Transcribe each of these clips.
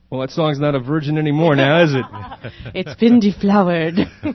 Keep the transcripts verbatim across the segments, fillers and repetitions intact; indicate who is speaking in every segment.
Speaker 1: Well, that song's not a virgin anymore now, is it?
Speaker 2: It's been deflowered.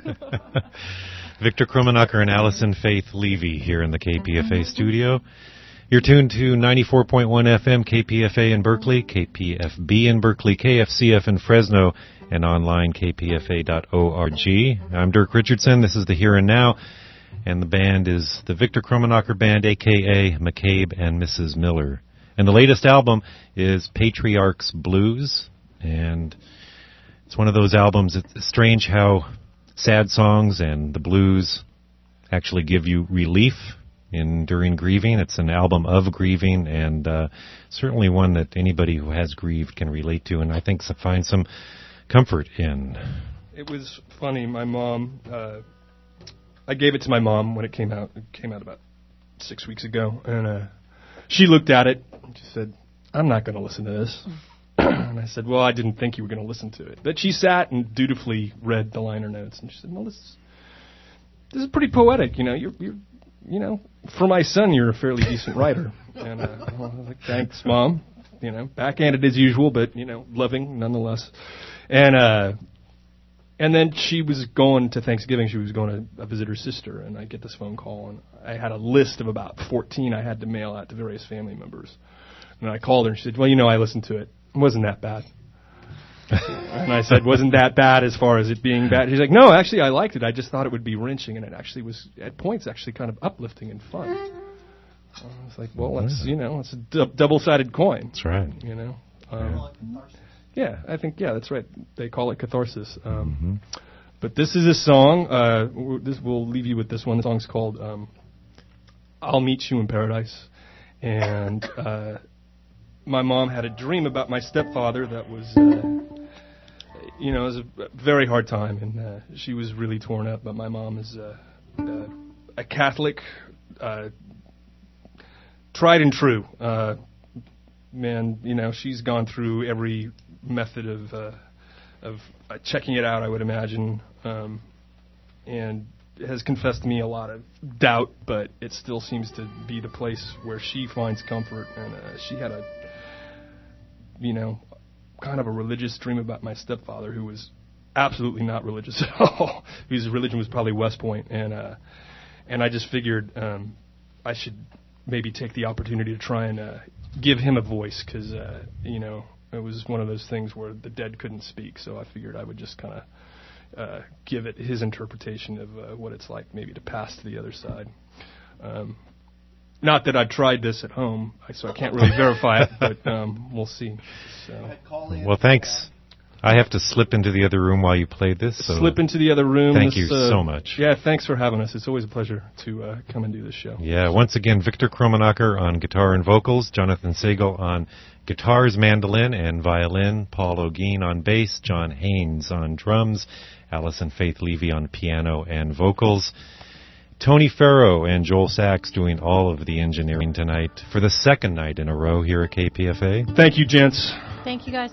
Speaker 3: Victor Krummenacher and Allison Faith Levy here in the K P F A studio. You're tuned to ninety-four point one F M K P F A in Berkeley, K P F B in Berkeley, K F C F in Fresno, and online k p f a dot org. I'm Dirk Richardson. This is the Here and Now, and the band is the Victor Krummenacher Band, a k a. McCabe and Missus Miller. And the latest album is Patriarch's Blues, and it's one of those albums. It's strange how sad songs and the blues actually give you relief in during grieving. It's an album of grieving, and uh, certainly one that anybody who has grieved can relate to, and I think find some comfort in.
Speaker 1: It was funny. My mom, uh, I gave it to my mom when it came out. It came out about six weeks ago, and uh, she looked at it and she said, "I'm not going to listen to this." And I said, "Well, I didn't think you were going to listen to it." But she sat and dutifully read the liner notes, and she said, "No, this is, this is pretty poetic. You know, you're, you're, you know, for my son, you're a fairly decent writer." And uh, I was like, "Thanks, Mom." You know, backhanded as usual, but you know, loving nonetheless. And uh, and then she was going to Thanksgiving. She was going to visit her sister, and I get this phone call, and I had a list of about fourteen I had to mail out to various family members. And I called her, and she said, "Well, you know, I listened to it. It wasn't that bad." And I said, "Wasn't that bad as far as it being bad?" She's like, "No, actually, I liked it. I just thought it would be wrenching, and it actually was, at points, actually kind of uplifting and fun." I was like, "Well, that's, you know, it's a du- double-sided coin."
Speaker 3: That's right.
Speaker 1: You know? Um, yeah, I think, yeah, that's right. They call it catharsis. Um, mm-hmm. But this is a song. Uh, w- this We'll leave you with this one. The song's called um, I'll Meet You in Paradise. And uh, my mom had a dream about my stepfather that was, uh, you know, it was a very hard time. And uh, she was really torn up. But my mom is uh, uh, a Catholic, uh, tried and true. Uh, man, you know, she's gone through every method of uh, of uh, checking it out, I would imagine, um, and has confessed to me a lot of doubt, but it still seems to be the place where she finds comfort. And uh, she had a, you know, kind of a religious dream about my stepfather, who was absolutely not religious at all. His religion was probably West Point, and uh, and I just figured um, I should maybe take the opportunity to try and uh, give him a voice, because uh, you know, it was one of those things where the dead couldn't speak. So I figured I would just kind of uh, give it his interpretation of uh, what it's like maybe to pass to the other side. Um, not that I tried this at home, so I can't really verify it, but um, we'll see. So.
Speaker 3: Well, thanks. I have to slip into the other room while you play this. So
Speaker 1: slip into the other room.
Speaker 3: Thank
Speaker 1: this,
Speaker 3: you
Speaker 1: uh,
Speaker 3: so much.
Speaker 1: Yeah, thanks for having us. It's always a pleasure to uh, come and do this show.
Speaker 3: Yeah, once again, Victor Krummenacher on guitar and vocals, Jonathan Sagal on guitars, mandolin, and violin, Paul O'Gean on bass, John Haynes on drums, Allison Faith Levy on piano and vocals, Tony Farrow and Joel Sachs doing all of the engineering tonight for the second night in a row here at K P F A.
Speaker 1: Thank you, gents.
Speaker 2: Thank you, guys.